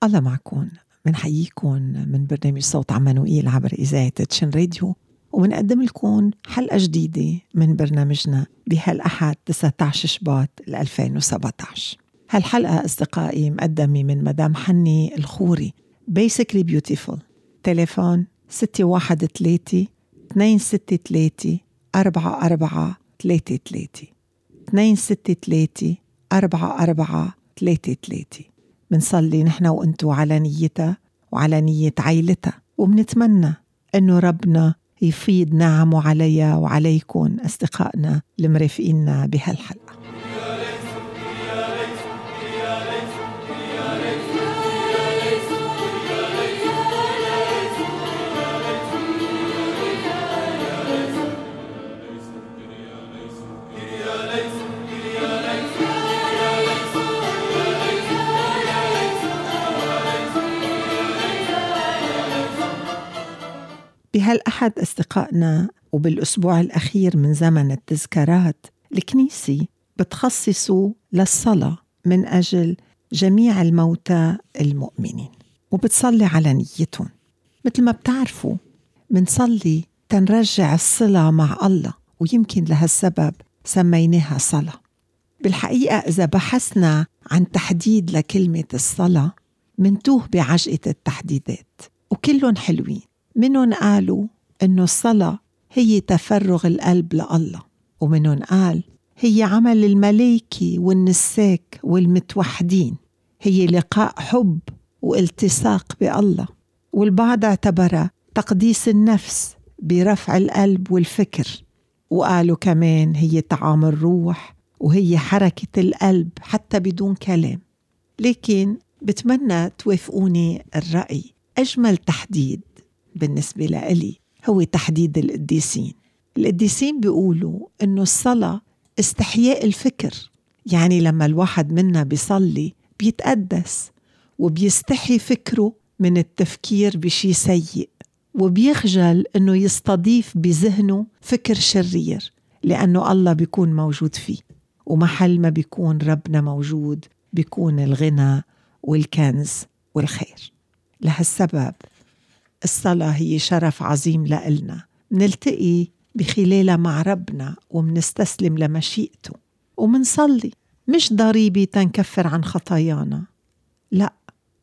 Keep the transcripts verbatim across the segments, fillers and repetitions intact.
الله معكم. منحييكم من برنامج صوت عمانوئيل عبر إذاعة تشن راديو، ومنقدم لكم حلقة جديدة من برنامجنا بهالأحد تسعة عشر شباط ألفين وسبعة عشر. هالحلقة أصدقائي مقدمة من مدام حني الخوري، Basically Beautiful. تليفون ستة واحد ثلاثة اثنين ستة ثلاثة أربعة أربعة ثلاثة ثلاثة اثنين ستة ثلاثة أربعة أربعة ثلاثة ثلاثة. منصلي نحن وانتو على نيتها وعلى نية عائلتها، ومنتمنى انه ربنا يفيض نعمه عليها وعليكم أصدقائنا المرافقين بهالحلقة. بهالأحد أصدقائنا وبالأسبوع الأخير من زمن التذكارات، الكنيسة بتخصصوا للصلاة من أجل جميع الموتى المؤمنين، وبتصلي على نيتهم. مثل ما بتعرفوا منصلي تنرجع الصلة مع الله، ويمكن لهالسبب سميناها صلاة. بالحقيقة إذا بحثنا عن تحديد لكلمة الصلاة منتوه بعجقة التحديدات، وكلهم حلوين. منهم قالوا إنه الصلاة هي تفرغ القلب لله، ومنهم قال هي عمل الملائكة والنساك والمتوحدين، هي لقاء حب والتصاق بالله. والبعض اعتبرها تقديس النفس برفع القلب والفكر، وقالوا كمان هي طعام الروح وهي حركة القلب حتى بدون كلام. لكن بتمنى توافقوني الرأي، أجمل تحديد بالنسبة لي هو تحديد القديسين. القديسين بيقولوا إنه الصلاة استحياء الفكر، يعني لما الواحد منا بيصلي بيتقدس وبيستحي فكره من التفكير بشي سيء، وبيخجل إنه يستضيف بذهنه فكر شرير، لأنه الله بيكون موجود فيه، ومحل ما بيكون ربنا موجود بيكون الغنى والكنز والخير. لهالسبب الصلاة هي شرف عظيم لإلنا، منلتقي بخلالها مع ربنا ومنستسلم لمشيئته، ومنصلي مش ضريبة تنكفر عن خطايانا، لا،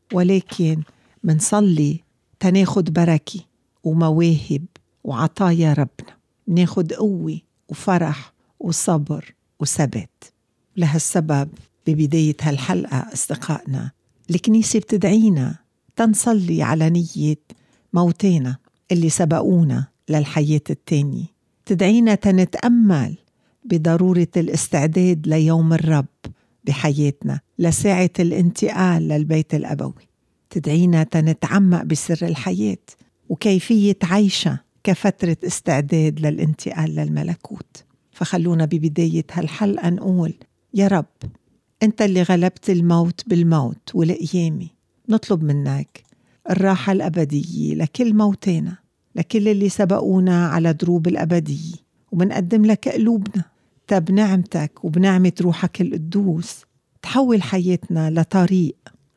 ولكن منصلي تناخد بركة ومواهب وعطايا ربنا، ناخد قوة وفرح وصبر وثبات. لهالسبب ببداية هالحلقة أصدقائنا الكنيسة بتدعينا تنصلي على نية موتينا اللي سبقونا للحياة التانية، تدعينا تنتأمل بضرورة الاستعداد ليوم الرب بحياتنا، لساعة الانتقال للبيت الأبوي، تدعينا تنتعمق بسر الحياة وكيفية عيشة كفترة استعداد للانتقال للملكوت. فخلونا ببداية هالحلقة نقول يا رب أنت اللي غلبت الموت بالموت والقيامة، نطلب منك الراحة الأبدية لكل موتانا، لكل اللي سبقونا على دروب الأبدية، ومنقدم لك قلوبنا تب نعمتك وبنعمة روحك القدوس تحول حياتنا لطريق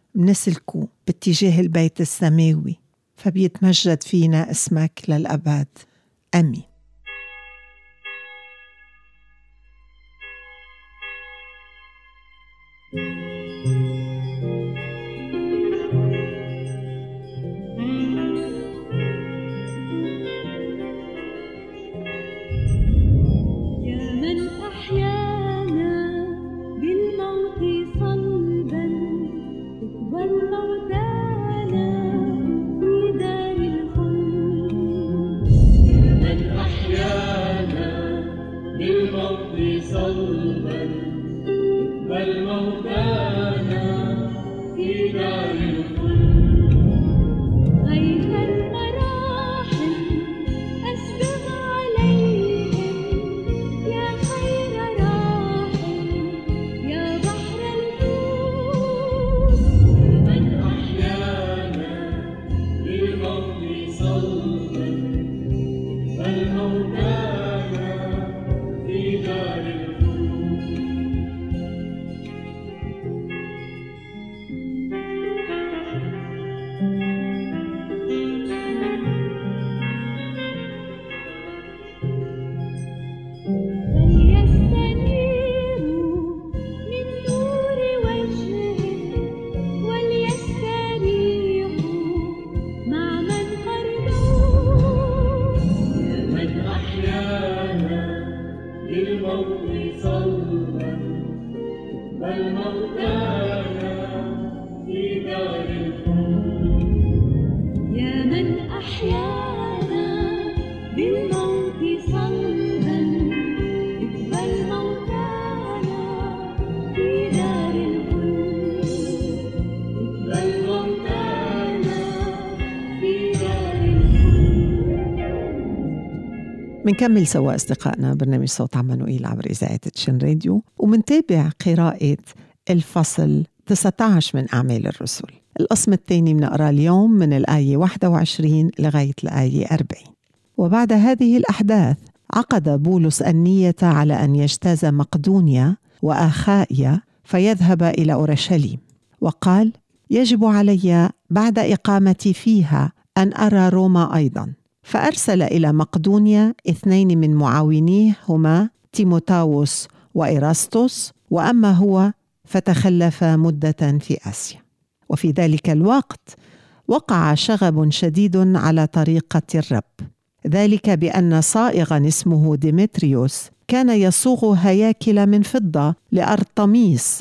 منسلكه باتجاه البيت السماوي، فبيتمجد فينا اسمك للأبد، آمين. بل موتانا في دار الخلود. يا من أحيانا بالموت صلبا اقبل موتانا في دار الخلود. اقبل موتانا في دار الخلود. منكمل سوا أصدقائنا برنامج صوت عمانوئيل عبر إذاعة تشن راديو، ومنتابع قراءة الفصل تسعة عشر من أعمال الرسل. القسم الثاني بنقرأ اليوم من الآية واحد وعشرين لغاية الآية أربعين. وبعد هذه الأحداث عقد بولس النية على أن يجتاز مقدونيا وآخائيا فيذهب إلى أورشليم، وقال: يجب علي بعد إقامتي فيها أن أرى روما أيضا. فأرسل إلى مقدونيا اثنين من معاونيه هما تيموتاوس وإيراستوس، وأما هو فتخلف مدة في آسيا. وفي ذلك الوقت وقع شغب شديد على طريقة الرب، ذلك بأن صائغا اسمه ديمتريوس كان يصوغ هياكل من فضة لأرطميس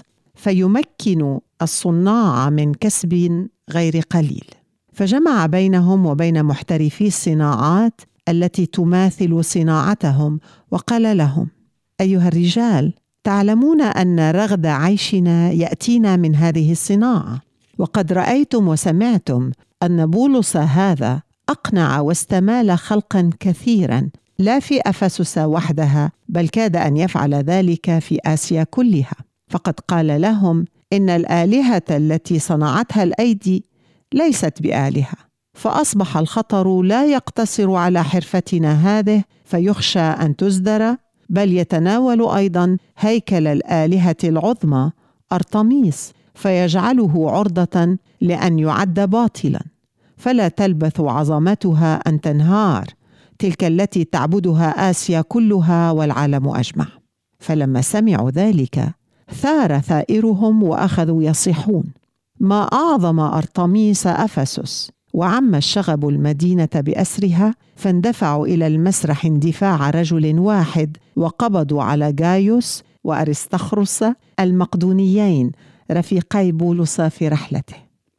فيمكن الصناع من كسب غير قليل. فجمع بينهم وبين محترفي الصناعات التي تماثل صناعتهم، وقال لهم: أيها الرجال، تعلمون أن رغد عيشنا يأتينا من هذه الصناعة، وقد رأيتم وسمعتم أن بولس هذا أقنع واستمال خلقا كثيرا، لا في أفسس وحدها، بل كاد أن يفعل ذلك في آسيا كلها. فقد قال لهم إن الآلهة التي صنعتها الأيدي ليست بآلهة. فأصبح الخطر لا يقتصر على حرفتنا هذه فيخشى أن تزدر، بل يتناول أيضا هيكل الآلهة العظمى أرطميس فيجعله عرضة لأن يعد باطلا. فلا تلبث عظمتها أن تنهار، تلك التي تعبدها آسيا كلها والعالم أجمع. فلما سمعوا ذلك ثار ثائرهم وأخذوا يصيحون: ما أعظم أرطميس أفسس! وعم الشغب المدينة بأسرها، فاندفعوا إلى المسرح اندفاع رجل واحد، وقبضوا على جايوس وأرستخرس المقدونيين رفيقي بولس في رحلته.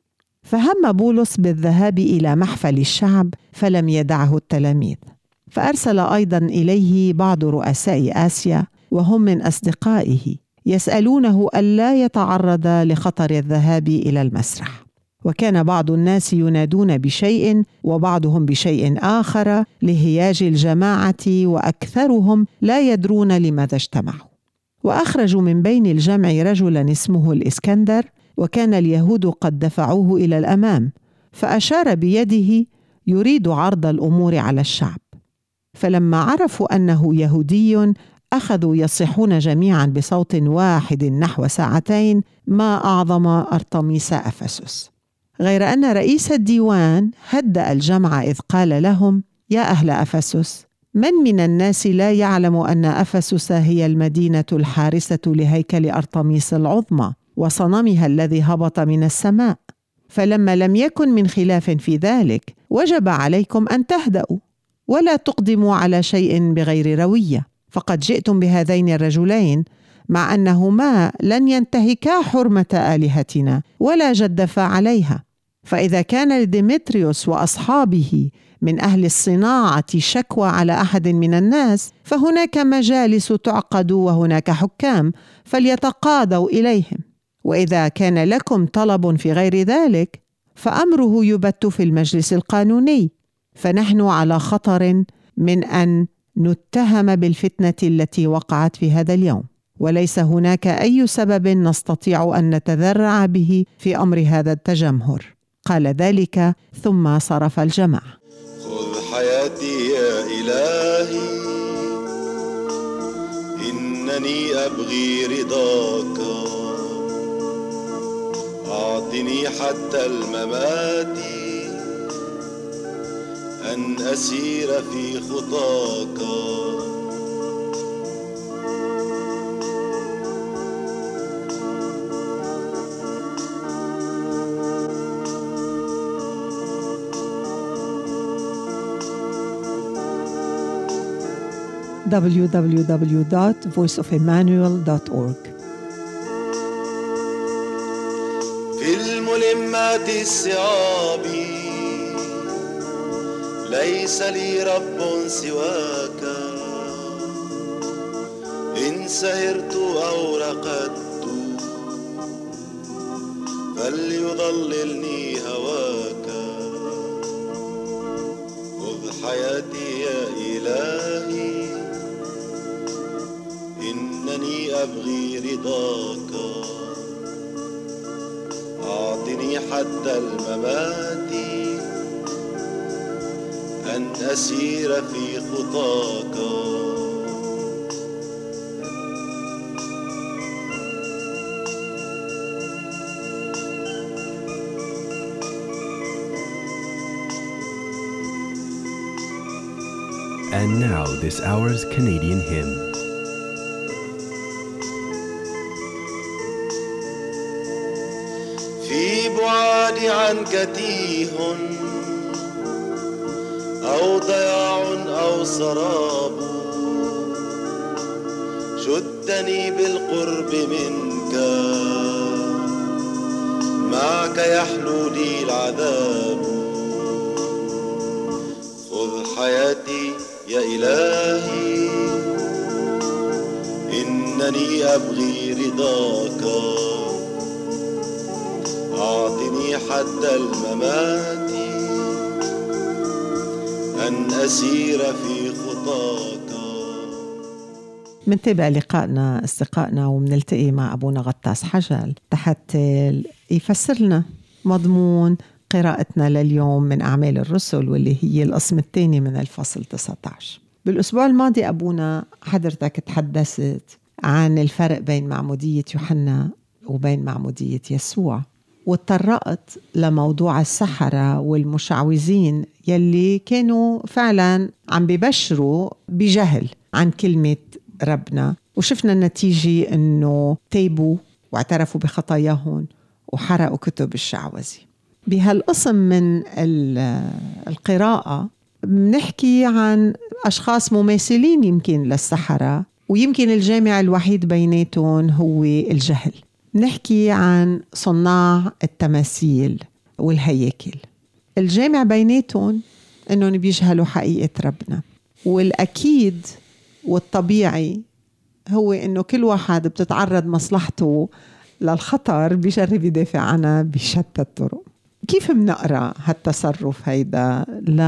فهم بولس بالذهاب إلى محفل الشعب، فلم يدعه التلاميذ. فأرسل أيضا إليه بعض رؤساء آسيا وهم من أصدقائه يسألونه ألا يتعرض لخطر الذهاب إلى المسرح. وكان بعض الناس ينادون بشيء وبعضهم بشيء آخر لهياج الجماعة، وأكثرهم لا يدرون لماذا اجتمعوا. وأخرجوا من بين الجمع رجلا اسمه الإسكندر، وكان اليهود قد دفعوه إلى الأمام، فأشار بيده يريد عرض الأمور على الشعب. فلما عرفوا أنه يهودي أخذوا يصيحون جميعا بصوت واحد نحو ساعتين: ما أعظم أرطميس أفسس! غير أن رئيس الديوان هدأ الجمع إذ قال لهم: يا أهل أفسس، من من الناس لا يعلم أن أفسس هي المدينة الحارسة لهيكل أرطميس العظمى وصنمها الذي هبط من السماء؟ فلما لم يكن من خلاف في ذلك وجب عليكم أن تهدأوا ولا تقدموا على شيء بغير روية، فقد جئتم بهذين الرجلين مع أنهما لن ينتهكا حرمة آلهتنا ولا جدفا عليها. فإذا كان لديمتريوس وأصحابه من أهل الصناعة شكوى على أحد من الناس، فهناك مجالس تعقد وهناك حكام، فليتقاضوا إليهم. وإذا كان لكم طلب في غير ذلك فأمره يبت في المجلس القانوني، فنحن على خطر من أن نتهم بالفتنة التي وقعت في هذا اليوم، وليس هناك أي سبب نستطيع أن نتذرع به في أمر هذا التجمهر. قال ذلك ثم صرف الجمع. خذ حياتي يا إلهي، إنني أبغي رضاك، أعطني حتى الممات أن أسير في خطاك. دبليو دبليو دبليو دوت فويس اوف إيمانويل دوت أورج ملمات الصعاب ليس لي رب سواك، إن سهرت أو رقدت فليضللني هواك. خذ حياتي يا إلهي، إنني أبغي رضاك. أعطني حتى الممات أن أسير في خطاك. And now this hour's Canadian hymn. في بعادي عنك تيه أو ضياع أو سراب، شدني بالقرب منك، معك يحلو لي العذاب. خذ حياتي يا إلهي، إنني أبغي رضاك. أعطني حتى الممات أن أسير في خطاك. منتابع لقائنا استقائنا ومنلتقي مع أبونا غطاس حجل تحت يفسر لنا مضمون قراءتنا لليوم من أعمال الرسل، واللي هي القسم الثاني من الفصل تسعة عشر. بالأسبوع الماضي أبونا حضرتك تحدثت عن الفرق بين معمودية يوحنا وبين معمودية يسوع، واتطرقت لموضوع السحرة والمشعوذين يلي كانوا فعلا عم بيبشروا بجهل عن كلمة ربنا، وشفنا النتيجة أنه تيبوا واعترفوا بخطاياهم وحرقوا كتب الشعوذة. بهالقسم من القراءة بنحكي عن أشخاص مماثلين يمكن للسحرة، ويمكن الجامع الوحيد بيناتهم هو الجهل. نحكي عن صناع التماثيل والهياكل، الجامع بيناتهم أنهم بيجهلوا حقيقة ربنا، والأكيد والطبيعي هو أنه كل واحد بتتعرض مصلحته للخطر بيجرب يدافع عنها بشتى الطرق. كيف بنقرأ هالتصرف هيدا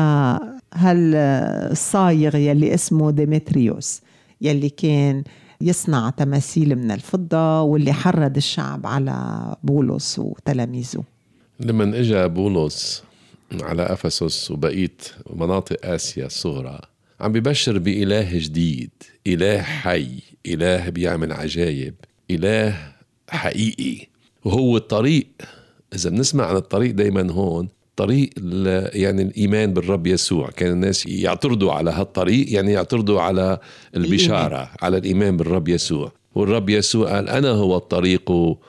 لهالصايغ يلي اسمه ديمتريوس، يلي كان يصنع تماثيل من الفضة واللي حرض الشعب على بولس وتلاميذه؟ لما اجى بولس على أفسس وبقيت مناطق آسيا الصغرى عم بيبشر بإله جديد، إله حي، إله بيعمل عجائب، إله حقيقي، وهو الطريق. إذا بنسمع عن الطريق دايما هون طريق يعني الإيمان بالرب يسوع. كان الناس يعترضوا على هالطريق، يعني يعترضوا على البشارة الإيمان. على الإيمان بالرب يسوع، والرب يسوع قال أنا هو الطريق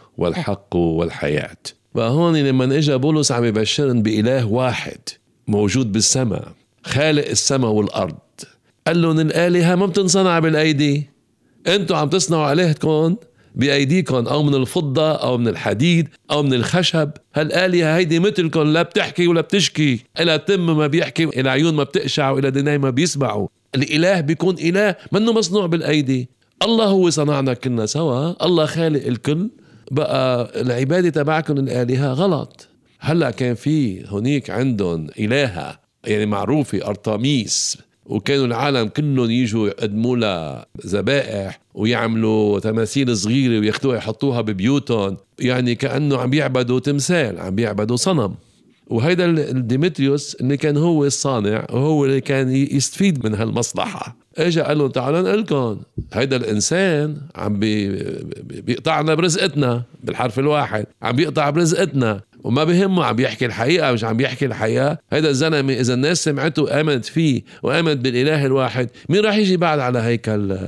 والحق والحياة. فهون لما اجى بولس عم يبشرن بإله واحد موجود بالسماء، خالق السماء والأرض. قال لهم الآلهة ما بتنصنع بالأيدي، أنتوا عم تصنعوا آلهتكم بأيديكم، أو من الفضة أو من الحديد أو من الخشب. هالآلهة هيدي مثلكم، لا بتحكي ولا بتشكي، إلى تم ما بيحكي، إلى عيون ما بتقشع، وإلى دناي ما بيسمعوا. الإله بيكون إله منه مصنوع بالأيدي. الله هو صنعنا كلنا سوا، الله خالق الكل. بقى العبادة تبعكم الآلهة غلط. هلأ كان في هنيك عندهم إلهة يعني معروفة أرطميس، وكانوا العالم كلهم يجوا يقدموا لها ذبائح ويعملوا تماثيل صغيرة وياخدوها يحطوها ببيوتهم، يعني كأنه عم بيعبدوا تمثال، عم بيعبدوا صنم. وهيدا الديمتريوس اللي كان هو الصانع وهو اللي كان يستفيد من هالمصلحة، اجا قال لهم تعالوا نقلكم هيدا الإنسان عم بي بيقطعنا برزقتنا، بالحرف الواحد عم بيقطع برزقتنا، وما بهمه عم بيحكي الحقيقة مش عم بيحكي الحقيقة. هيدا الزلمة إذا الناس سمعته آمنت فيه وآمنت بالإله الواحد، مين راح يجي بعد على هيكل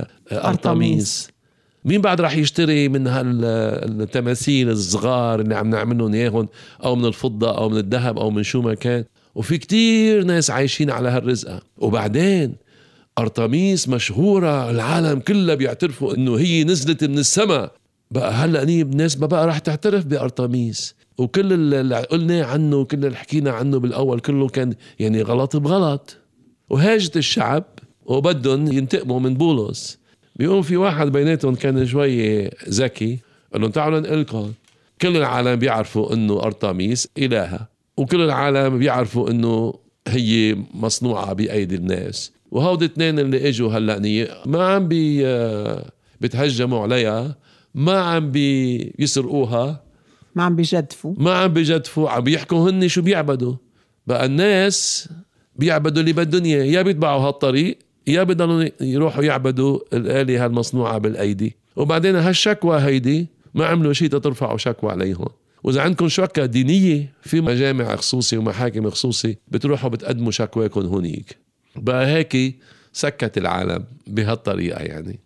أرطميس؟ مين بعد راح يشتري من هالتماثيل الصغار اللي عم نعملهم اياهم، او من الفضة او من الذهب او من شو ما كان؟ وفي كتير ناس عايشين على هالرزقة. وبعدين أرطميس مشهورة، العالم كله بيعترفوا انه هي نزلت من السماء. بقى هلأ الناس ما بقى راح تعترف بأرطميس، وكل اللي قلنا عنه وكل اللي حكينا عنه بالأول كله كان يعني غلط بغلط. وهاجت الشعب وبدهم ينتقموا من بولس. بيقوم في واحد بيناتهم كان شوي ذكي، قال لهم تعالوا نقلكم كل العالم بيعرفوا انه أرطميس إلهة، وكل العالم بيعرفوا انه هي مصنوعة بأيدي الناس، وهود اثنين اللي اجوا هلأ ما عم بي بيتهجموا عليها، ما عم بيسرقوها، ما عم بيجدفوا ما عم بيجدفوا، عم بيحكوا هن شو بيعبدوا. بقى الناس بيعبدوا اللي بدهم اياه، يا بيتبعوا هالطريق يا بدهم يروحوا يعبدوا الآلهة المصنوعة بالأيدي. وبعدين هالشكوى هيدي ما عملوا شيء ترفعوا شكوى عليهم. وإذا عندكم شكوى دينية في مجامع خصوصي ومحاكم خصوصي بتروحوا بتقدموا شكواكم هونيك. بقى هيك سكت العالم بهالطريقة. يعني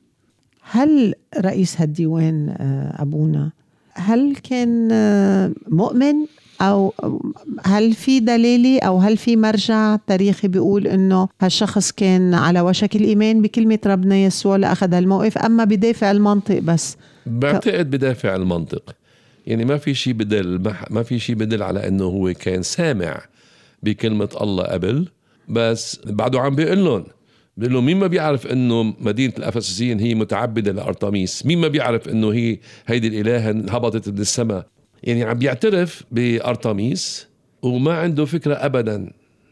هل رئيس هالديوان أبونا هل كان مؤمن، أو هل في دليل أو هل في مرجع تاريخي بيقول إنه هالشخص كان على وشك الإيمان بكلمة ربنا يسوع لأخذ هالموقف، أما بدافع المنطق بس؟ بعتقد بدافع المنطق. يعني ما في شيء بدل ما في شيء بدل على إنه هو كان سامع بكلمة الله قبل، بس بعده عم بيقول لهم بيقول لهم مين ما بيعرف إنه مدينة الأفسسيين هي متعبدة لأرطميس؟ مين ما بيعرف إنه هي هيدي الإلهة هبطت من السماء؟ يعني عم بيعترف بأرطميس وما عنده فكرة أبدا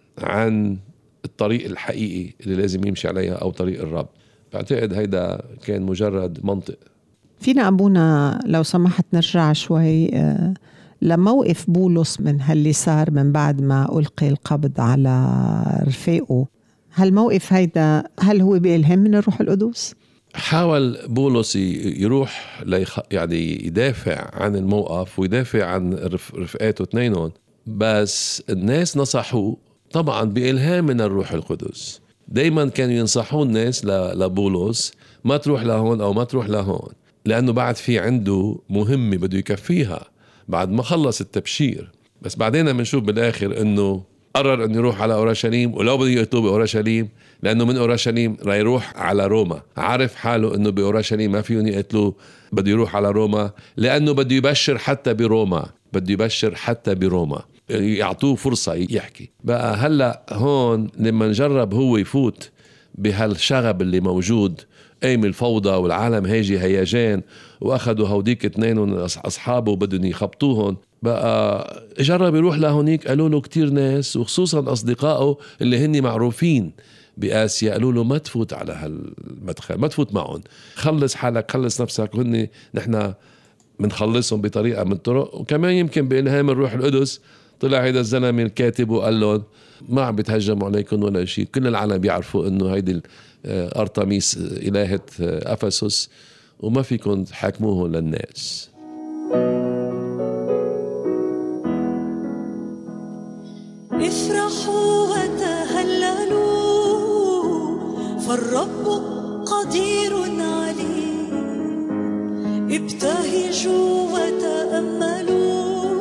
عن الطريق الحقيقي اللي لازم يمشي عليها أو طريق الرب. بعتقد هيدا كان مجرد منطق. فينا أبونا لو سمحت نرجع شوي لموقف بولس من هاللي صار من بعد ما ألقي القبض على رفاقه. هالموقف هيدا هل هو بإلهام من الروح القدس؟ حاول بولس يروح ليخ... يعني يدافع عن الموقف ويدافع عن رف... رفقاته اثنينهم، بس الناس نصحوه طبعا بإلهام من الروح القدس. دايما كانوا ينصحون الناس ل... لبولس ما تروح لهون أو ما تروح لهون، لأنه بعد في عنده مهمة بده يكفيها بعد ما خلص التبشير. بس بعدين منشوف بالآخر أنه قرر أن يروح على أورشليم، ولو بده يقتله بأورشليم لأنه من أورشليم راح يروح على روما. عارف حاله أنه بأورشليم ما فيهم يقتلوه، بده يروح على روما لأنه بده يبشر حتى بروما، بده يبشر حتى بروما، يعطوه فرصة يحكي. بقى هلأ هون لما نجرب هو يفوت بهالشغب اللي موجود، قايم الفوضى والعالم هاجي هيجان، وأخذوا هوديك اثنين أصحابه بدهم يخبطوهم. بقى جرب يروح لهونيك، قالوا له كتير ناس وخصوصا أصدقائه اللي هني معروفين بآسيا قالوا له ما تفوت على هالمدخل، ما تفوت معهم، خلص حالك، خلص نفسك، وهني نحن منخلصهم بطريقة من الطرق. وكمان يمكن بإلهام الروح القدس طلع هيدا الزلمة الكاتب وقال لهم ما عم بتهجموا عليكم ولا شيء، كل العالم بيعرفوا انه هيدي أرطميس إلهة أفسس وما فيكم تحاكموه للناس. افرحوا وتهللوا فالرب قدير عليه، ابتهجوا وتأملوا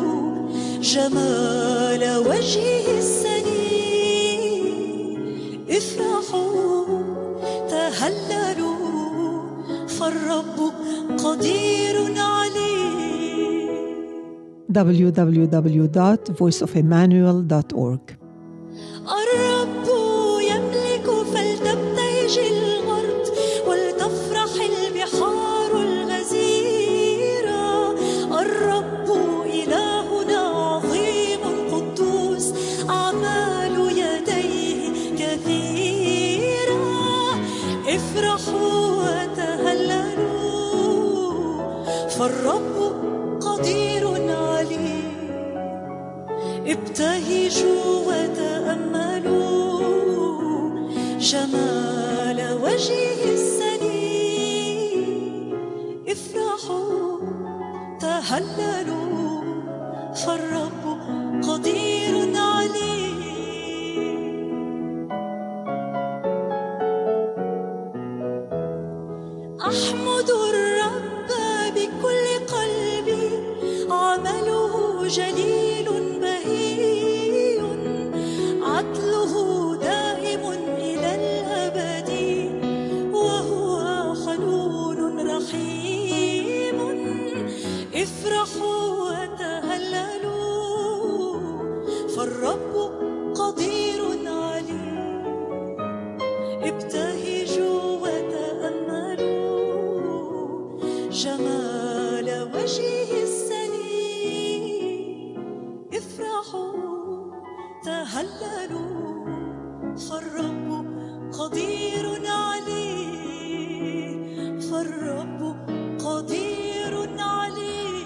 جمال وجهه السنين. افرحوا تهللوا فالرب قدير عليه. دبليو دبليو دبليو دوت فويس أوف إيمانويل دوت أورج. الرب يملك فلتبتهج الأرض ولتفرح البحار الغزيرة. الرب إلهنا عظيم قدوس، أعمال يديه كثيرة. افرحوا وتهللوا فالرب قدير عليه، ابتهجوا وتأملوا جمال وجهه السنين. افرحوا تهللوا فالرب قدير عليه. أحمد الرب بكل قلبي، عمله جليل بهي، عدله دائم إلى الأبد، وهو حنون رحيم. افرحوا وتهللوا قدير عليه، فالرب قدير عليه.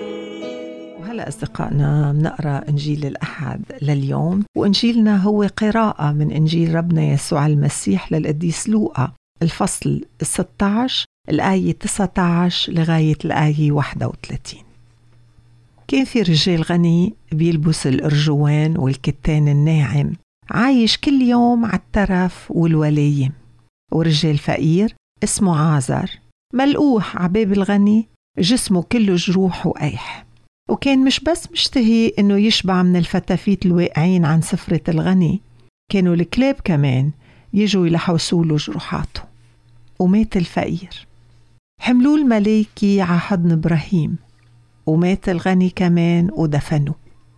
وهلأ أصدقائنا بنقرأ إنجيل الأحد لليوم، وإنجيلنا هو قراءة من إنجيل ربنا يسوع المسيح للقديس لوقا، الفصل ستة عشر الآية تسعة عشر لغاية الآية واحد وثلاثين. كان في رجال غني بيلبس الأرجوان والكتان الناعم، عايش كل يوم على الترف والولايم. ورجال فقير اسمه عازر ملقوح عباب الغني، جسمه كله جروح وقيح، وكان مش بس مشتهي إنه يشبع من الفتافيت الواقعين عن سفرة الغني، كانوا الكلاب كمان يجوا يلحوسوا له جروحاته. ومات الفقير، حملوه الملايكي على حضن إبراهيم، ومات الغني كمان ودفنوه.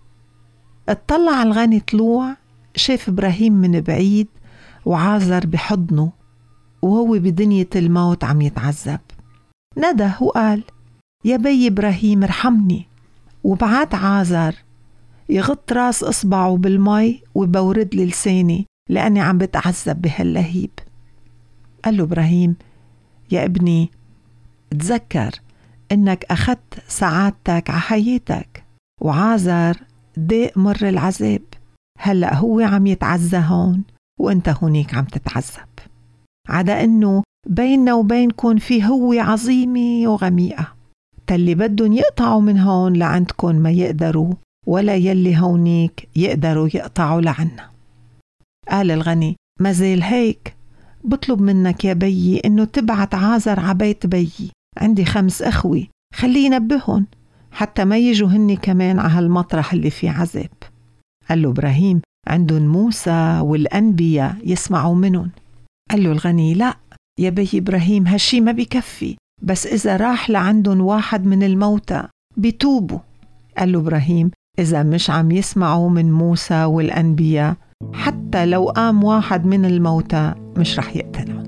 اطلع الغني طلوع، شاف إبراهيم من بعيد وعازر بحضنه وهو بدنيا الموت عم يتعذب. ندى وقال: يا بي إبراهيم ارحمني. وبعد عازر يغط راس إصبعه بالمي وبورد لي لساني لأني عم بتعذب بهاللهيب. قال له إبراهيم: يا ابني، تذكر إنك أخذت سعادتك على حياتك، وعازر داق مر العذاب، هلأ هو عم يتعزى هون وإنت هونيك عم تتعذب. عدا إنه بيننا وبينكم في هو عظيمة وغميقة، تاللي بدهم يقطعوا من هون لعندكم ما يقدروا، ولا يلي هونيك يقدروا يقطعوا لعنا. قال الغني: ما زال هيك بطلب منك يا بيي إنه تبعت عازر عبيت بيي، عندي خمس أخوي، خليه ينبهن حتى ما يجوا هني كمان على هالمطرح اللي فيه عذاب. قال له إبراهيم: عندهم موسى والأنبياء يسمعوا منهم. قال له الغني: لا يا بي إبراهيم، هالشي ما بيكفي، بس إذا راح لعندهم واحد من الموتى بيتوبوا. قال له إبراهيم: إذا مش عم يسمعوا من موسى والأنبياء، حتى لو قام واحد من الموتى مش رح يقتنعوا.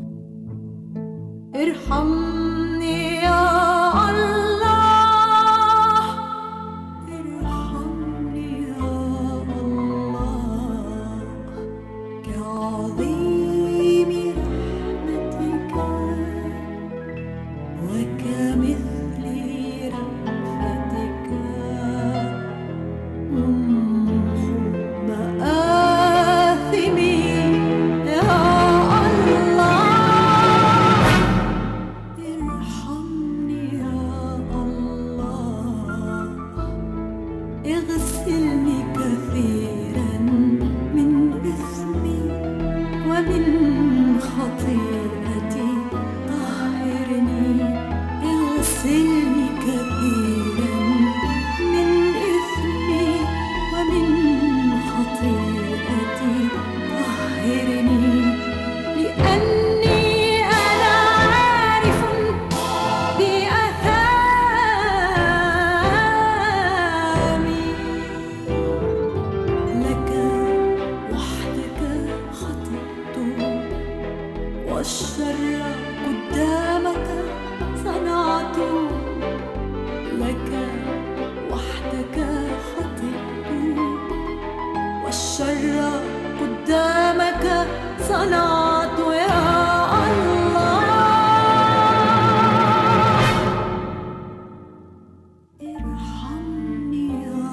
ارحمني يا الله، ارحمني يا الله، كعظيم رحمتك وكمثل رأفتك، امحو مآثمي يا الله، ارحمني يا الله، اغسلني كثيرا من إثمي ومن خطيئتي طهرني، اغسلني كثيرا من إثمي ومن خطيئتي طهرني، لأني أنا عارف بأثامي، لك وحدك خطئت والشر قدامك صنعت، لك وحدك خطئت والشر قدامك صنعت يا الله، ارحمني يا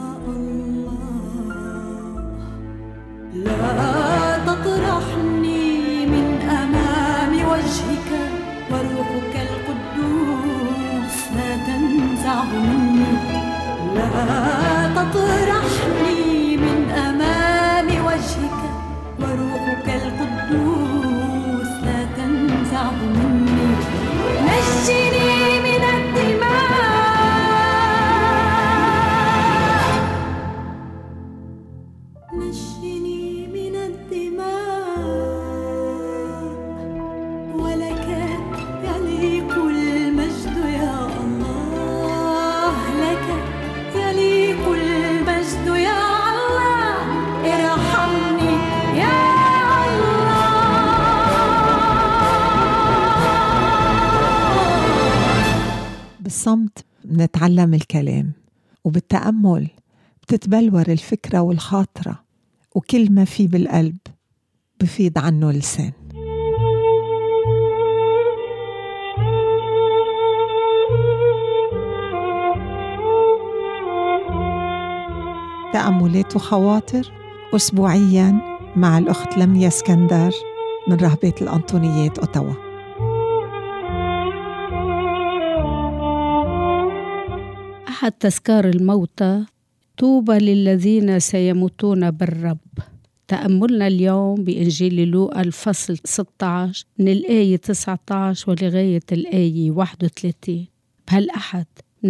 الله، لا تطرحني من أمام وجهك، وروحك القدوس لا تنزعه مني، لا تطرحني من أمام وجهك، وروحك القدوس لا تنزعه مني، نجني من الدماء، نجني من الدماء، ولك يليق المجد يا الله، لك يليق المجد يا الله، ارحمني يا الله. بالصمت بنتعلم الكلام، وبالتأمل بتتبلور الفكرة والخاطرة، وكل ما في بالقلب بفيض عنه لسان. تأملات وخواطر أسبوعياً مع الأخت لميا اسكندر من رهبة الأنطونيات أوتاوا. أحد تذكار الموتى، طوبى للذين سيموتون بالرب. تأملنا اليوم بإنجيل لوقا الفصل ستة عشر من الآية تسعة عشر ولغاية الآية واحد وثلاثين. بهالأحد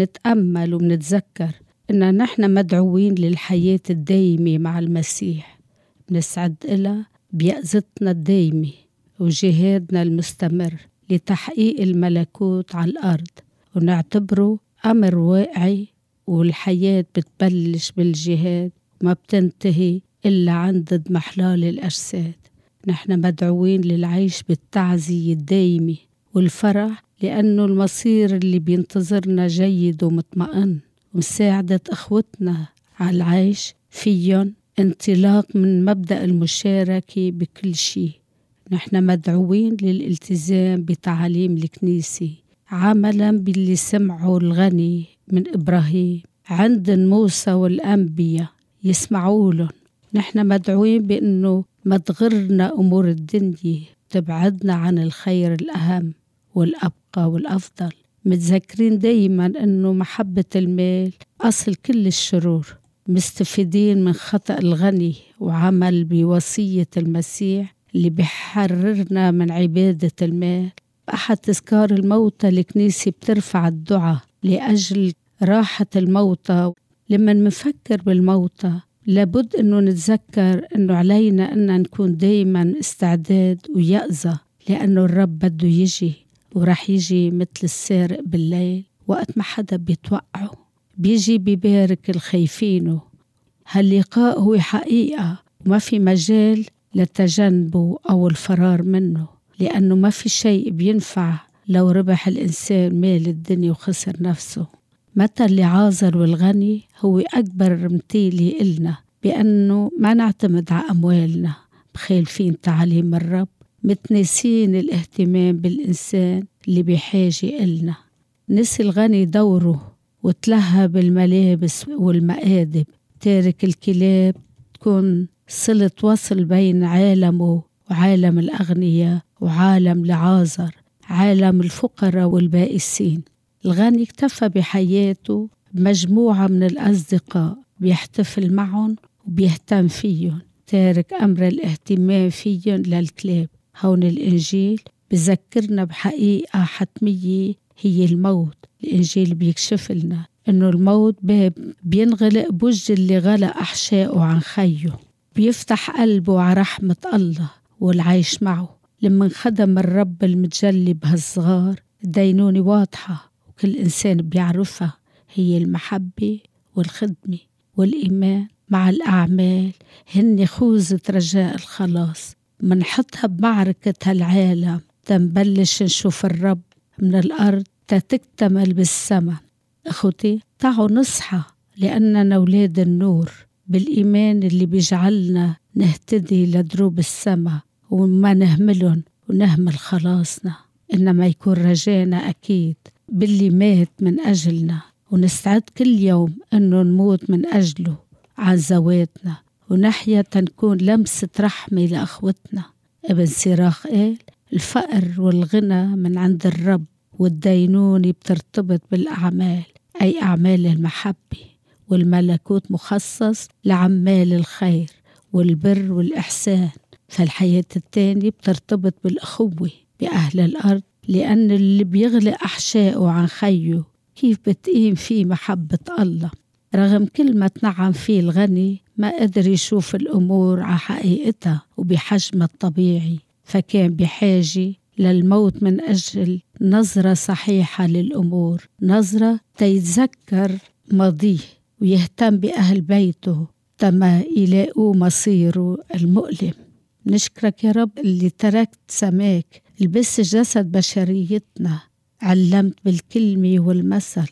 نتأمل ونتذكر إن نحن مدعوين للحياة الدائمة مع المسيح، نسعد إلها بيأزتنا الدائمة وجهادنا المستمر لتحقيق الملكوت على الأرض، ونعتبره أمر واقعي، والحياة بتبلش بالجهاد وما بتنتهي إلا عند اضمحلال الأجساد. نحن مدعوين للعيش بالتعزية الدائمة والفرح، لأنه المصير اللي بينتظرنا جيد ومطمئن، ومساعدة أخوتنا على العيش فيهم انطلاق من مبدأ المشاركة بكل شيء. نحن مدعوين للالتزام بتعاليم الكنيسة، عملا باللي سمعه الغني من إبراهيم عند موسى والأنبياء يسمعوا لهم. نحن مدعوين بأنه ما تغرنا أمور الدنيا تبعدنا عن الخير الأهم والأبقى والأفضل، متذكرين دايما أنه محبة المال أصل كل الشرور، مستفيدين من خطأ الغني وعمل بوصية المسيح اللي بيحررنا من عبادة المال. أحد تذكار الموتى الكنيسة بترفع الدعاء لأجل راحة الموتى. لما نفكر بالموتى لابد أنه نتذكر أنه علينا أن نكون دايما استعداد ويأذى، لأنه الرب بده يجي، ورح يجي مثل السارق بالليل وقت ما حدا بيتوقعه. بيجي بيبارك الخايفينه. هاللقاء هو حقيقة وما في مجال للتجنبه أو الفرار منه، لأنه ما في شيء بينفع لو ربح الإنسان مال الدنيا وخسر نفسه. مثل لعازر والغني هو أكبر مثيل إلنا بأنه ما نعتمد على أموالنا، بخالفين تعاليم الرب، متناسين الاهتمام بالإنسان اللي بحاجة إلنا. نسي الغني دوره وتلهى بالملابس والمآدب، تارك الكلاب تكون صلة وصل بين عالمه وعالم الأغنياء وعالم لعازر، عالم الفقراء والبائسين. الغني اكتفى بحياته بمجموعة من الأصدقاء بيحتفل معهم وبيهتم فيهم، تارك أمر الاهتمام فيهم للكلاب. هون الإنجيل بذكرنا بحقيقة حتمية هي الموت. الإنجيل بيكشف لنا إنه الموت باب بينغلق بوجه اللي غلق أحشائه عن خيه، بيفتح قلبه على رحمة الله والعيش معه. لما خدم الرب المتجلي بهالصغار، الدينونة واضحة وكل إنسان بيعرفها، هي المحبة والخدمة والإيمان مع الأعمال، هن خوذة رجاء الخلاص. منحطها بمعركة هالعالم تنبلش نشوف الرب من الأرض تتكتمل بالسماء. أخوتي تعوا نصحى، لأننا أولاد النور، بالإيمان اللي بيجعلنا نهتدي لدروب السماء وما نهملن ونهمل خلاصنا، إنما يكون رجانا أكيد باللي مات من أجلنا، ونستعد كل يوم أنه نموت من أجله عن زواتنا، ونحيا تنكون لمسة رحمة لأخوتنا. ابن سيراخ قال الفقر والغنى من عند الرب، والدينونة بترتبط بالأعمال، أي أعمال المحبة، والملكوت مخصص لعمال الخير والبر والإحسان. فالحياة التانية بترتبط بالأخوة بأهل الأرض، لأن اللي بيغلق أحشائه عن خيه كيف بتقيم فيه محبة الله. رغم كل ما تنعم فيه الغني ما قدر يشوف الأمور على حقيقتها وبحجمها الطبيعي، فكان بحاجة للموت من أجل نظرة صحيحة للأمور، نظرة تيتذكر ماضيه ويهتم بأهل بيته تما يلاقوا مصيره المؤلم. نشكرك يا رب اللي تركت سماك لبس جسد بشريتنا، علمت بالكلمة والمثل،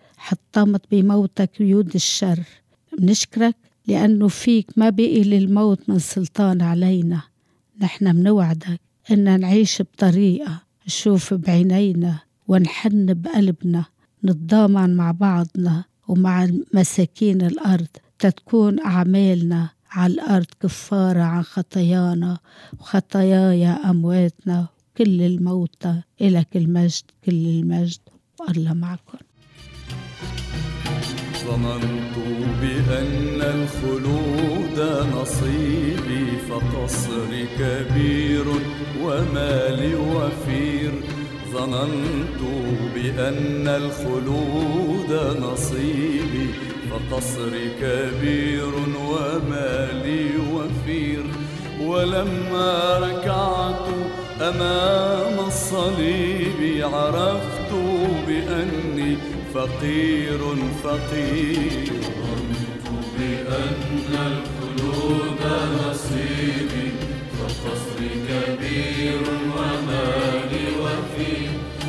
حطمت بموتك قيود الشر. نشكرك لأنه فيك ما بقي للموت من سلطان علينا. نحن منوعدك إن نعيش بطريقة نشوف بعينينا ونحن بقلبنا، نتضامن مع بعضنا ومع مساكين الأرض، تتكون أعمالنا على الأرض كفارة عن خطايانا وخطاياي أمواتنا كل الموتى. إلك المجد كل المجد والله معكم. ظننت بأن الخلود نصيبي فقصري كبير ومالي وفير. ظننت بأن الخلود نصيبي فقصري كبير ومالي وفير. ولما ركعت أمام الصليب عرفت بأني فقير فقير. ظننت بأن الخلود نصيبي فقصري كبير ومالي وفير.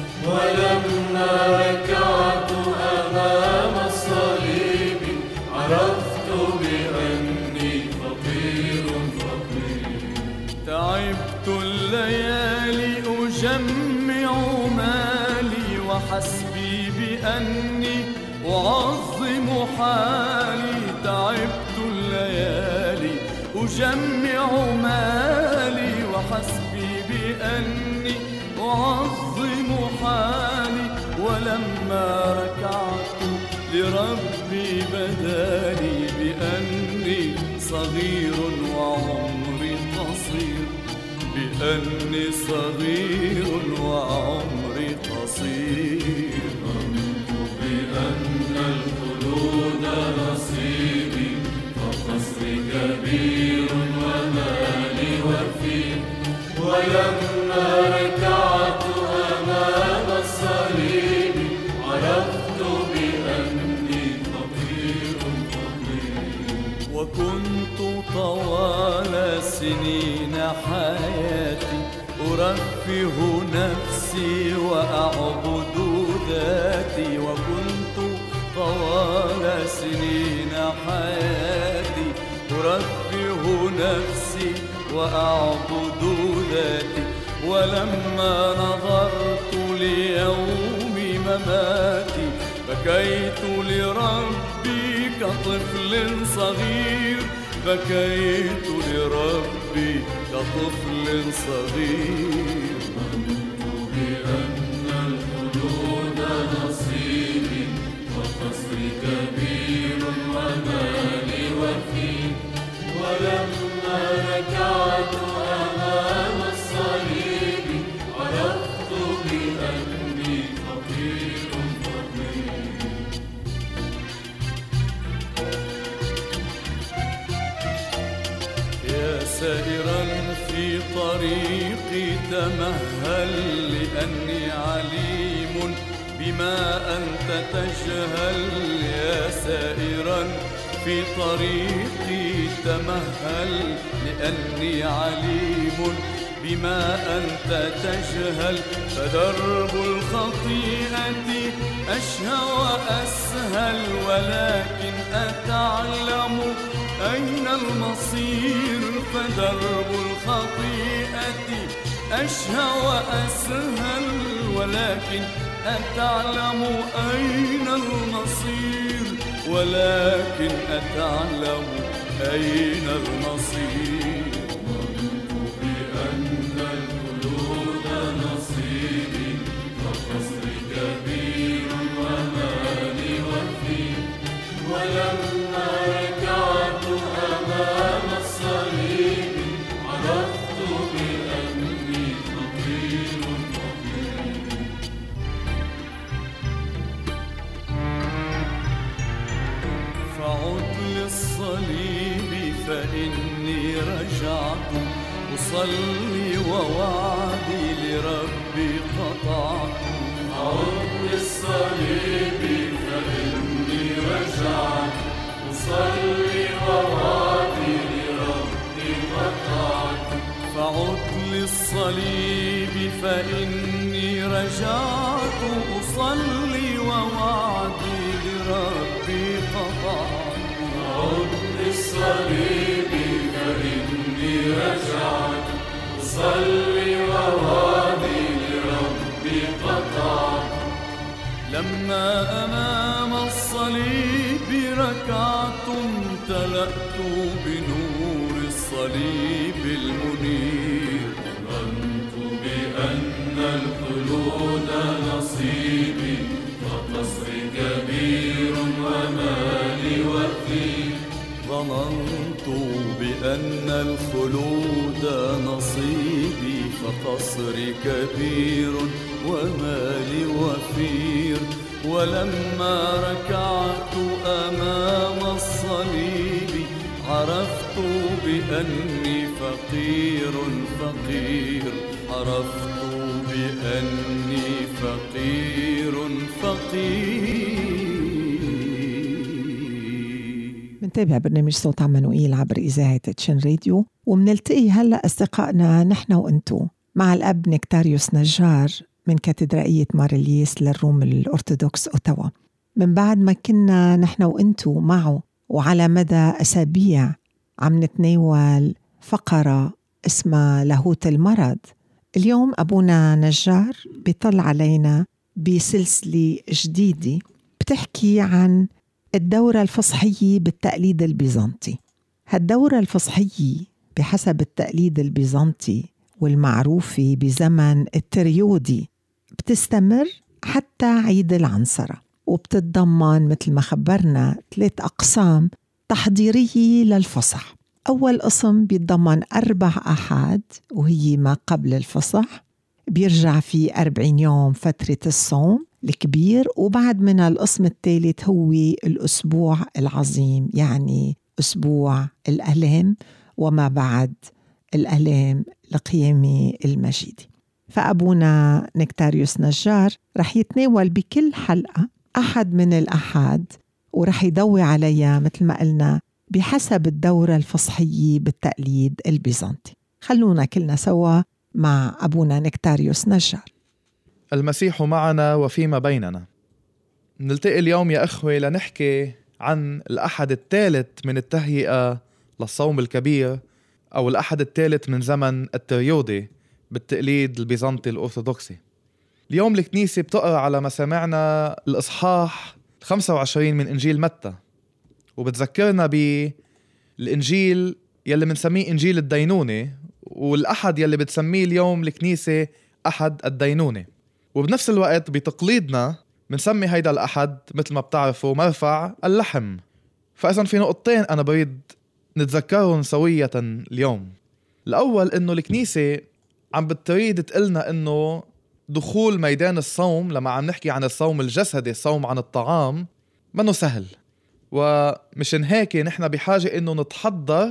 ولما ركعت أمام الصليب عرفت بأني فقير فقير. تعبت الليالي أجمع مالي وحسبي بأني أعظم حالي. تعبت الليالي أجمع مالي وحسبي بأني أعظم حالي. ولما ركعت لربي بدالي بأني صغير وعمري قصير. بأني صغير وعمري قصير. ظننت بأن الخلود نصيبي فقصري كبير ومالي وفير. ولما ركعت أمام الصليب عرفت بأني فقير فقير. وكنت طوال سنين حياتي أرفه نفسي وأعبد ذاتي. وكنت طوال سنين حياتي أرفه نفسي وأعبد ذاتي. ولما نظرت ليوم مماتي بكيت لربي كطفل صغير. بكيت لربي كطفل صغير. ظننت بأن الخلود نصيبي وقصري كبير ومالي وفير. ولما ركعت أمام الصليب عرفت بأني فقير فقير. يا سائرا في طريقي تمهل لأني عليم بما أنت تجهل. يا سائرا في طريقي تمهل لأني عليم بما أنت تجهل. فدرب الخطيئة أشهى وأسهل ولكن أتعلم أين المصير. فدرب الخطيئة أشهى وأسهل ولكن أتعلم أين المصير. ولكن أتعلم أين المصير. ظننت بأن الخلود نصيبي فقصري كبير ومالي وفير. ولما ركعت أمام الصليب عرفت بأني فقير فقير. فعد للصليب فإني رجعت أصلي ووعدي لربي قطعت. عد للصليب فإني رجعت أصلي ووعدي لربي قطعت. فعد للصليب فإني رجعت أصلي ووعدي لربي قطعت. عد للصليب فإني رجعت أصلي ووعدي لربي قطعت. لما أمام الصليب ركعتم بنور الصليب المنير. ظننت بأن الخلود نصيبي فقصر كبير ومالي وفير. ظننت بأن الخلود نصيبي فقصر كبير ومالي وفير. ولما ركعت أمام الصليب عرفت بأني فقير فقير. عرفت بأني فقير فقير. منتابع برنامج صوت عمانوئيل عبر إذاعة تشين راديو، ومنلتقي هلأ أصدقائنا نحن وإنتو مع الأب نكتاريوس نجار من كاتدرائية مارلييس للروم الأرثوذكس أوتاوا. من بعد ما كنا نحن وإنتو معه وعلى مدى أسابيع عم نتناول فقرة اسمها لاهوت المرض، اليوم أبونا نجار بيطلع علينا بسلسلة جديدة بتحكي عن الدورة الفصحية بالتقليد البيزنطي. هالدورة الفصحية بحسب التقليد البيزنطي والمعروفة بزمن التريودي بتستمر حتى عيد العنصرة، وبتتضمن مثل ما خبرنا ثلاث أقسام تحضيرية للفصح. أول قسم بيتضمن أربع أحاد وهي ما قبل الفصح، بيرجع في أربعين يوم فترة الصوم الكبير، وبعد من القسم الثالث هو الأسبوع العظيم، يعني أسبوع الآلام وما بعد الآلام لقيامة المجيد. فأبونا نكتاريوس نجار رح يتناول بكل حلقة أحد من الأحاد ورح يضوي عليها مثل ما قلنا بحسب الدورة الفصحية بالتقليد البيزنطي. خلونا كلنا سوا مع أبونا نكتاريوس نجار. المسيح معنا وفيما بيننا. نلتقي اليوم يا أخوة لنحكي عن الأحد الثالث من التهيئة للصوم الكبير، أو الأحد الثالث من زمن التريودي بالتقليد البيزنطي الأرثوذكسي. اليوم الكنيسة بتقرأ على مسامعنا الإصحاح خمسة وعشرين من إنجيل متى، وبتذكرنا بالإنجيل يلي منسميه إنجيل الدينونة، والأحد يلي بتسميه اليوم الكنيسة أحد الدينونة. وبنفس الوقت بتقليدنا منسمي هيدا الأحد مثل ما بتعرفوا مرفع اللحم. فإذن في نقطتين أنا بريد نتذكرهم سوية اليوم. الأول إنه الكنيسة عم بتريد تقلنا إنه دخول ميدان الصوم، لما عم نحكي عن الصوم الجسدي، الصوم عن الطعام، منه سهل، ومشان هيك نحن بحاجة إنه نتحضر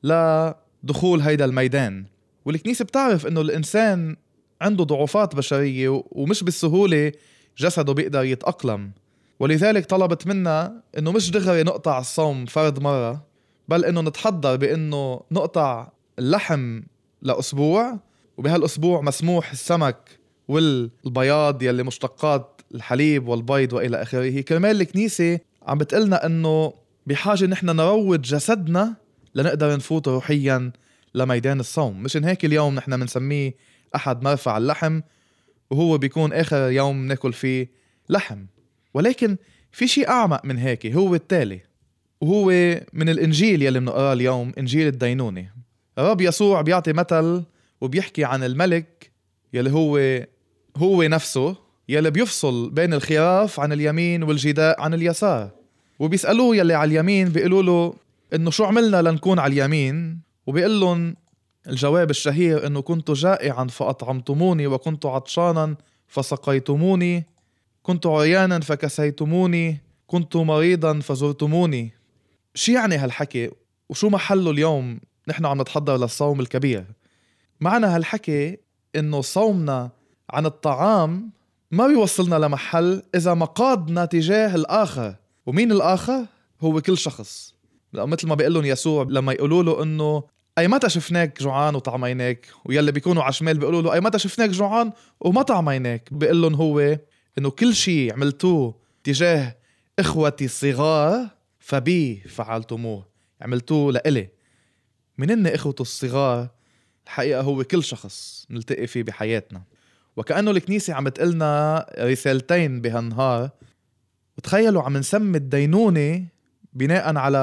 لدخول هيدا الميدان. والكنيسة بتعرف إنه الإنسان عنده ضعفات بشرية ومش بالسهولة جسده بيقدر يتأقلم، ولذلك طلبت منا إنه مش دغري نقطع الصوم فرد مرة، بل إنه نتحضر بإنه نقطع اللحم لأسبوع، وبهالأسبوع مسموح السمك والبياض يلي مشتقات الحليب والبيض وإلى آخره. كرمال الكنيسة عم بتقلنا إنه بحاجة نحن نروج جسدنا لنقدر نفوت روحيا لميدان الصوم. مشان هيك اليوم نحن منسميه أحد مرفع اللحم، وهو بيكون آخر يوم ناكل فيه لحم. ولكن في شيء أعمق من هيك، هو التالي، وهو من الإنجيل يلي منقراه اليوم، إنجيل الدينونة. الرب يسوع بيعطي مثل وبيحكي عن الملك يلي هو هو نفسه، يلي بيفصل بين الخراف عن اليمين والجداء عن اليسار. وبيسألوه يلي على اليمين، بيقولوا له إنه شو عملنا لنكون على اليمين؟ وبيقول لهم الجواب الشهير إنه كنت جائعا فأطعمتموني، وكنت عطشانا فسقيتموني، كنت عريانا فكسيتموني، كنت مريضا فزرتموني. شو يعني هالحكي وشو محله اليوم نحن عم نتحضر للصوم الكبير؟ معنى هالحكي إنه صومنا عن الطعام ما بيوصلنا لمحل إذا ما قادنا تجاه الآخر. ومين الآخر؟ هو كل شخص. مثل ما بيقولون يسوع لما يقولوا له إنه أي متى شفناك جوعان وطعميناك، ويلي بيكونوا عشمال بيقولوا له أي متى شفناك جوعان وما طعميناك، بيقولون هو إنه كل شيء عملتوه تجاه إخوتي الصغار فبي فعلتموه، عملتوه لإلي. منين إخوته الصغار؟ الحقيقة هو كل شخص نلتقي فيه بحياتنا. وكأنه الكنيسة عم تقلنا رسالتين بهالنهار. وتخيلوا عم نسمي الدينونة بناء على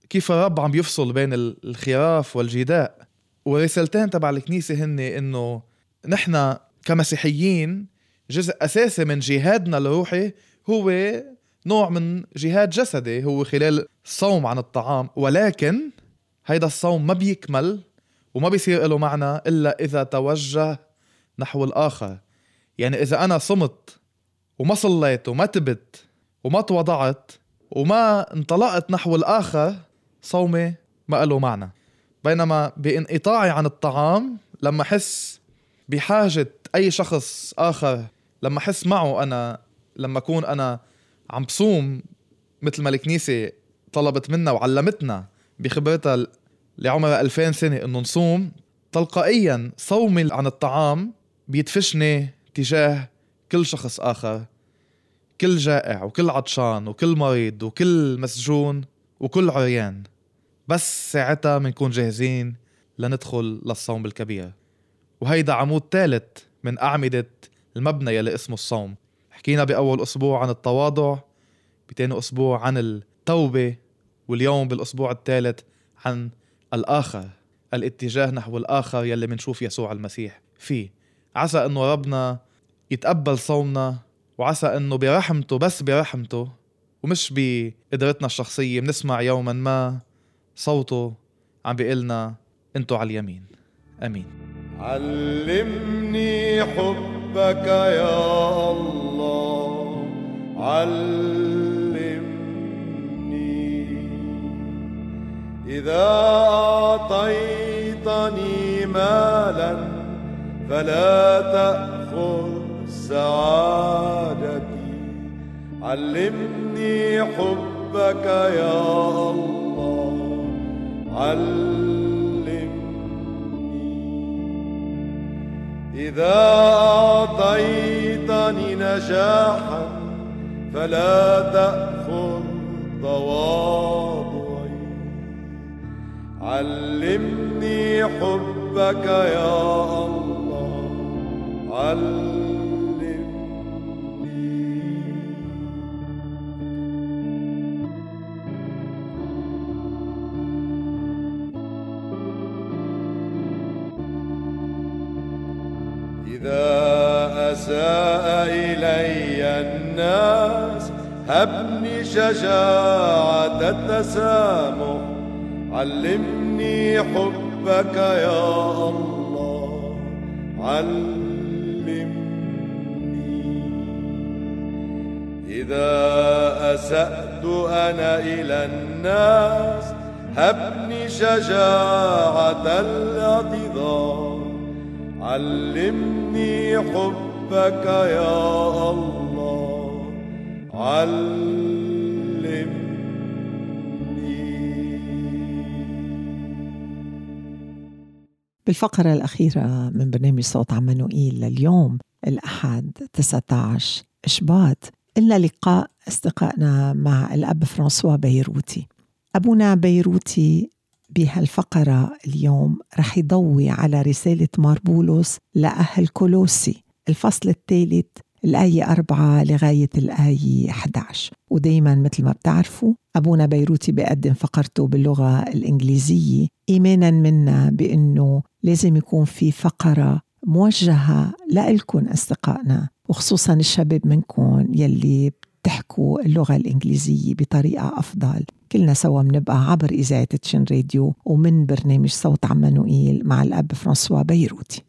كيف الرب عم يفصل بين الخراف والجداء. ورسالتين تبع الكنيسة هن إنه نحن كمسيحيين جزء أساسي من جهادنا الروحي هو نوع من جهاد جسدي، هو خلال الصوم عن الطعام، ولكن هيدا الصوم ما بيكمل وما بيصير له معنى إلا إذا توجه نحو الآخر. يعني إذا أنا صمت وما صليت وما تبت وما توضعت وما انطلقت نحو الآخر، صومي ما له معنى. بينما بانقطاعي عن الطعام، لما حس بحاجة أي شخص آخر، لما حس معه أنا، لما أكون أنا عم بصوم مثل ما الكنيسة طلبت منا وعلمتنا بخبرتها لعمر ألفين سنة إنه نصوم، تلقائيا صومي عن الطعام بيدفشني تجاه كل شخص آخر، كل جائع وكل عطشان وكل مريض وكل مسجون وكل عريان. بس ساعتها منكون جاهزين لندخل للصوم الكبير. وهيدا عمود ثالث من أعمدة المبنى يلي اسمه الصوم. حكينا بأول أسبوع عن التواضع، بتاني أسبوع عن التوبة، واليوم بالأسبوع الثالث عن الآخر، الاتجاه نحو الآخر يلي منشوف يسوع المسيح فيه. عسى أنه ربنا يتقبل صومنا، وعسى أنه برحمته، بس برحمته ومش بقدرتنا الشخصية، منسمع يوما ما صوته عم بيقلنا انتو على اليمين. امين. علمني حبك يا الله، علمني إذا أعطيتني مالا فلا تأخذ سعادتي. علمني حبك يا الله، علمني إذا أعطيتني نجاحا فلا تأخذ تواضعي. علمني حبك يا الله، علمني. إذا أساء إلي الناس هبني شجاعة التسامح. علمني حبك يا الله، علمني إذا أسأت أنا إلى الناس هبني شجاعة الاعتذار. علمني حبك يا الله، علمني. بالفقرة الأخيرة من برنامج صوت عمانوئيل لليوم الأحد تسعة عشر إشباط، إلا لقاء أصدقائنا مع الأب فرانسوا بيروتي. أبونا بيروتي بهالفقرة اليوم رح يضوي على رسالة مار بولس لأهل كولوسي، الفصل الثالث الآية أربعة لغاية الآية أحد عشر. ودايما مثل ما بتعرفوا أبونا بيروتي بيقدم فقرته باللغة الإنجليزية، إيمانا منا بأنه لازم يكون في فقرة موجهة لإلكن أصدقائنا، وخصوصا الشباب منكم يلي بتحكوا اللغة الإنجليزية بطريقة أفضل. كلنا سوا منبقى عبر إذاعة تشين راديو ومن برنامج صوت عمانوئيل مع الأب فرانسوا بيروتي.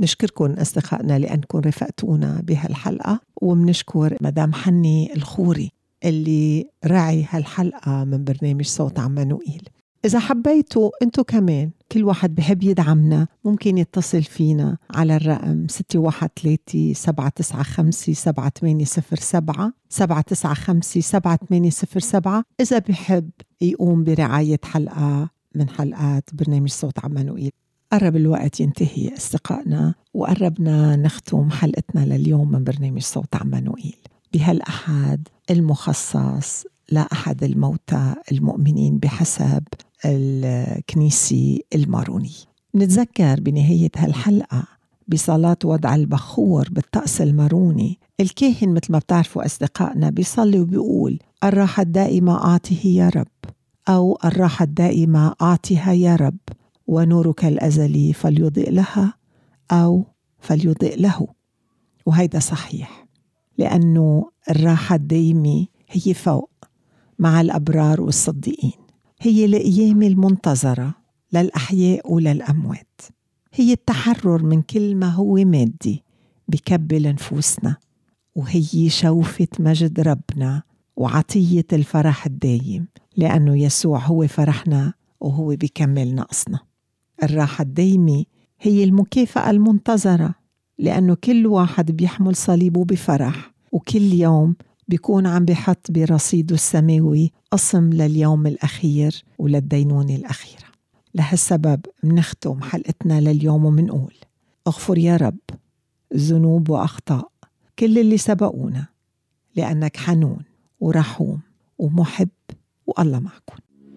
نشكركم أصدقائنا لأنكم رفقتونا بهالحلقة، ومنشكر مدام حني الخوري اللي راعي هالحلقة من برنامج صوت عمانوئيل. إذا حبيتوا أنتوا كمان، كل واحد بحب يدعمنا، ممكن يتصل فينا على الرقم ستة واحد ثلاثة سبعة تسعة خمسة سبعة ثمانية صفر سبعة سبعة تسعة خمسة سبعة ثمانية صفر سبعة إذا بحب يقوم برعاية حلقة من حلقات برنامج صوت عمانوئيل. قرب الوقت ينتهي أصدقائنا، وقربنا نختم حلقتنا لليوم من برنامج صوت عمانوئيل بهالأحد المخصص لأحد الموتى المؤمنين بحسب الكنيسة الماروني. نتذكر بنهاية هالحلقة بصلاة وضع البخور بالطقس الماروني. الكاهن مثل ما بتعرفوا أصدقائنا بيصلي وبيقول: الراحة الدائمة أعطيه يا رب، أو الراحة الدائمة أعطيها يا رب، ونورك الأزلي فليضيء لها أو فليضيء له. وهيدا صحيح، لأنه الراحة الدائمة هي فوق مع الأبرار والصديقين، هي القيامة المنتظرة للأحياء وللأموات، هي التحرر من كل ما هو مادي بكبل نفوسنا، وهي شوفة مجد ربنا وعطية الفرح الدايم، لأنه يسوع هو فرحنا وهو بيكمل نقصنا. الراحة الدايمة هي المكافأة المنتظرة، لأنه كل واحد بيحمل صليبه بفرح، وكل يوم بيكون عم بيحط برصيده السماوي قسم لليوم الأخير وللدينونة الأخيرة. لهالسبب منختم حلقتنا لليوم ومنقول: اغفر يا رب ذنوب وأخطاء كل اللي سبقونا، لأنك حنون ورحوم ومحب، والله معكم.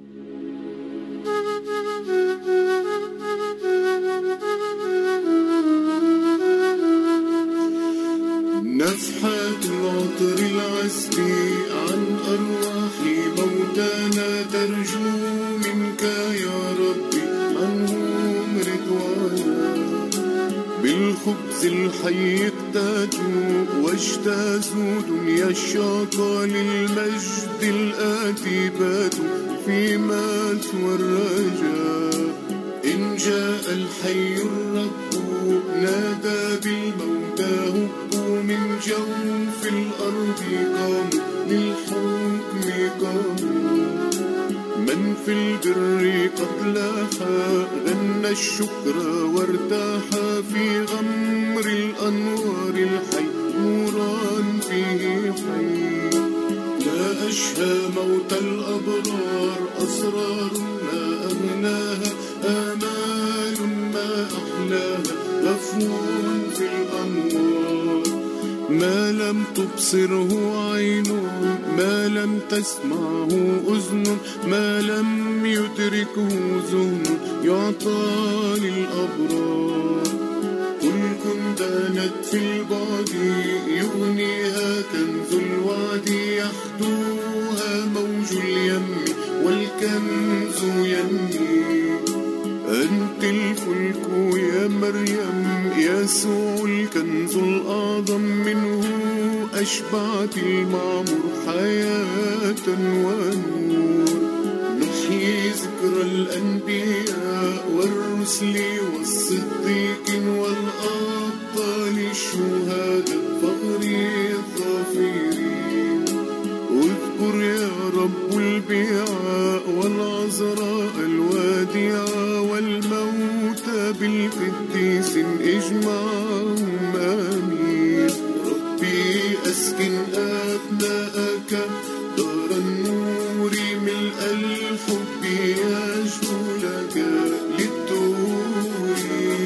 نفحات العطر العسلي عن أرواح موتانا ترجو منك يا ربي، عنهم رضوانا. بالخبز الحي اقتاتوا واجتازوا دنيا الشاقة، للمجد الآتي باتوا في مات والرجاء. إن جاء الحي الرب نادى بالموتى، هبوا من جوف الأرض قاموا للحكم قاموا. من في البر قد لاحا غنى الشكر وارتاحا، في غمر الأنوار الحي نوران فيه حي. لا أشهى موت الأبرار أسرار ما أغناها، آمال ما أحلاها، غفور في الأنوار. ما لم تبصره عين، ما لم تسمعه أذن، ما لم يدركه ذهن، يعطى للأبرار. كل كندانت في البعد يغنيها كنز الوعد، يحدوها موج اليم والكنز ينمي. أنت الفلك يا مريم، يسوع الكنز الأعظم، منه أشبعت المعمر حياة ونور. نحيي ذكر الأنبياء والرسل والصديقين والأبطال الشهداء، فخر الظافرين. اذكر يا رب البيعاء والعذراء الوادعة، والموتى بالقديس اجمعهم آمين. ربي أسكن أبناءك دار النور، ملء الحب يشكو لك للدور.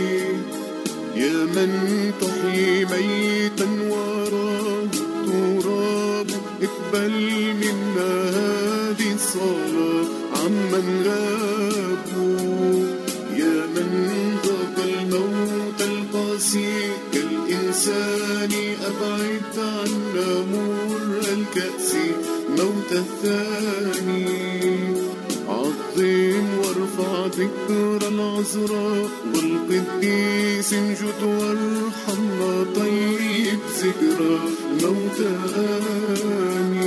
يا من تحيي ميتا وراه التراب، اقبل منا هذه الصلاة عمن غابوا. يا من ذاق الموت القاسي كالإنسان، أبعد عنا مر الكأس موت الثاني. عظم وارفع ذكر العذراء والقديس، انجد وارحمنا طيب ذكرى موت آمين.